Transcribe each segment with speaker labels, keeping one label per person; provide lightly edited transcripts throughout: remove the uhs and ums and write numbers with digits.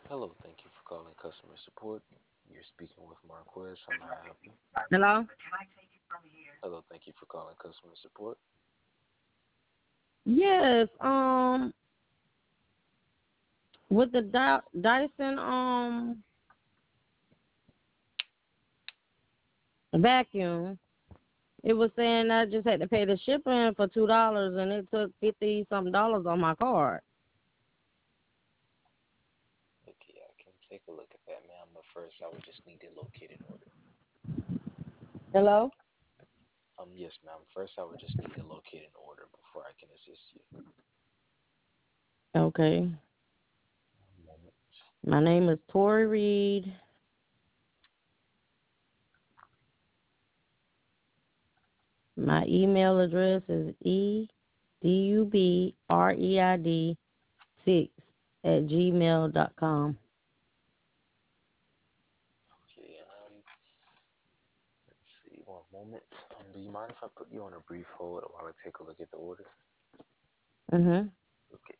Speaker 1: Hello, thank you for calling customer support. You're speaking with Marquez. How may I help you?
Speaker 2: Hello?
Speaker 1: Hello, thank you for calling customer support.
Speaker 2: Yes, with the Dyson vacuum, it was saying I just had to pay the shipping for $2 and it took 50 something dollars on my card.
Speaker 1: Okay, I can take a look at that, ma'am, but first I would just need to locate an order.
Speaker 2: Hello?
Speaker 1: Yes, ma'am. First I would just need to locate an order before I can assist you.
Speaker 2: Okay.
Speaker 1: One moment.
Speaker 2: My name is Tori Reed. My email address is edubreid6 at gmail.com.
Speaker 1: Okay, let's see. One moment. Do you mind if I put you on a brief hold while I take a look at the order?
Speaker 2: Mm-hmm.
Speaker 1: Okay.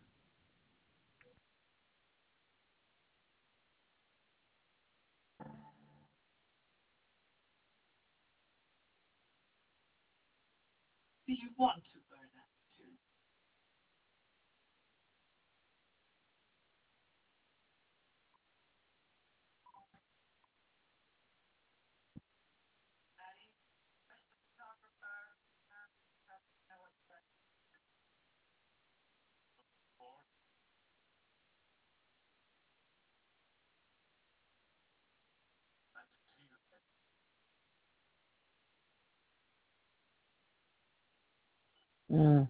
Speaker 2: Mm.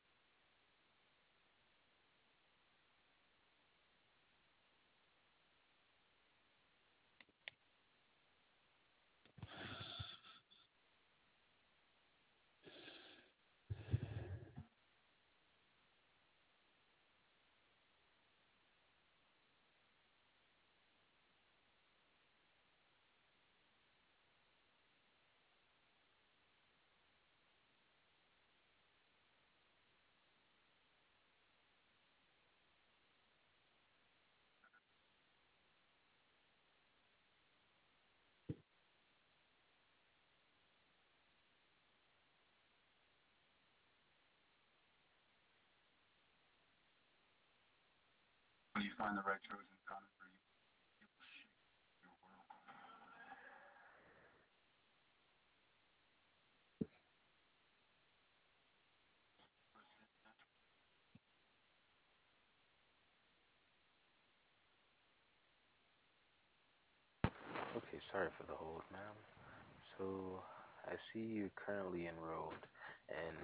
Speaker 1: Okay, sorry for the hold, ma'am. So I see you're currently enrolled in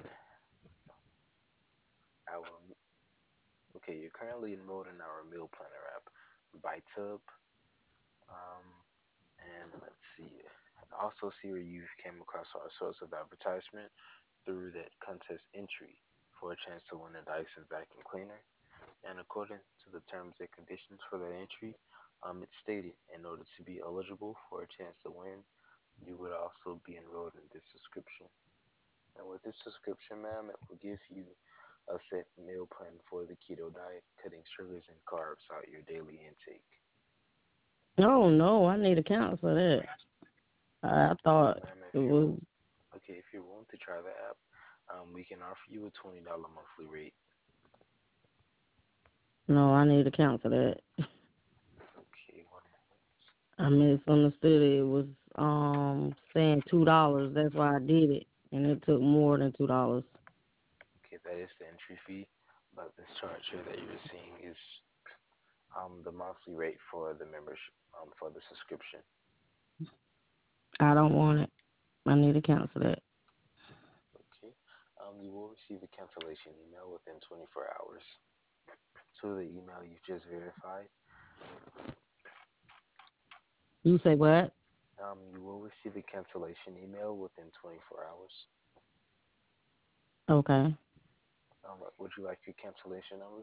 Speaker 1: our you're currently enrolled in our meal planner app by Tub. Um, and let's see. I also see where you came across our source of advertisement through that contest entry for a chance to win a Dyson vacuum cleaner. And according to the terms and conditions for that entry, it stated in order to be eligible for a chance to win, you would also be enrolled in this subscription. And with this subscription, ma'am, it will give you a set meal plan for the keto diet, cutting sugars and carbs out your daily intake.
Speaker 2: Oh, no, I need to cancel that. I
Speaker 1: Well,
Speaker 2: thought
Speaker 1: ma'am,
Speaker 2: it
Speaker 1: if you're
Speaker 2: was,
Speaker 1: okay, if you're willing to try the app, we can offer you a $20 monthly rate.
Speaker 2: no, I need to cancel that.
Speaker 1: Okay, one moment.
Speaker 2: I misunderstood it. It was saying $2. That's why I did it, and it took more than $2.
Speaker 1: Okay, that is the entry fee, but this chart here that you're seeing is the monthly rate for the membership for the subscription.
Speaker 2: I don't want it. I need to cancel that.
Speaker 1: Okay, you will receive a cancellation email within 24 hours. To the email you just verified,
Speaker 2: You say what?
Speaker 1: you will receive a cancellation email within 24 hours.
Speaker 2: Okay.
Speaker 1: Would you like your cancellation number?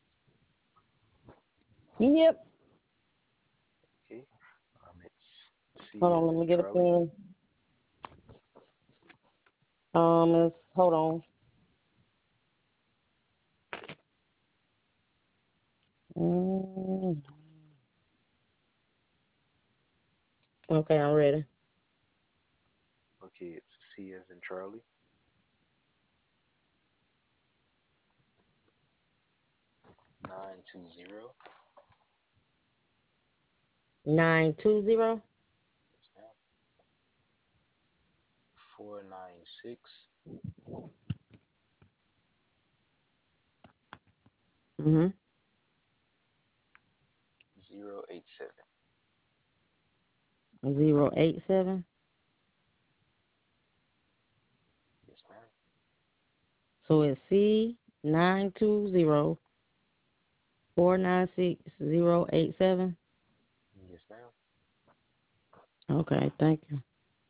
Speaker 2: Yep.
Speaker 1: Okay, it's C
Speaker 2: Hold on,
Speaker 1: as
Speaker 2: let
Speaker 1: in
Speaker 2: me get a
Speaker 1: Charlie.
Speaker 2: pen. Hold on. Mm. Okay, I'm ready.
Speaker 1: Okay, it's C as in Charlie, 920.
Speaker 2: 920.
Speaker 1: Yes, ma'am. 496
Speaker 2: Mhm.
Speaker 1: 087.
Speaker 2: 087.
Speaker 1: Yes, ma'am.
Speaker 2: So it's C 920 496 087.
Speaker 1: Yes, ma'am.
Speaker 2: Okay, thank you.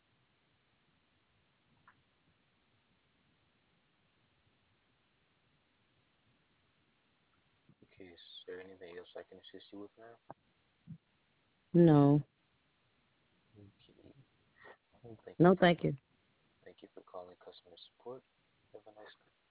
Speaker 1: Okay, is there anything else I can assist you with, ma'am?
Speaker 2: No,
Speaker 1: Okay. Well,
Speaker 2: no, thank you.
Speaker 1: thank you for calling customer support. Have a nice day.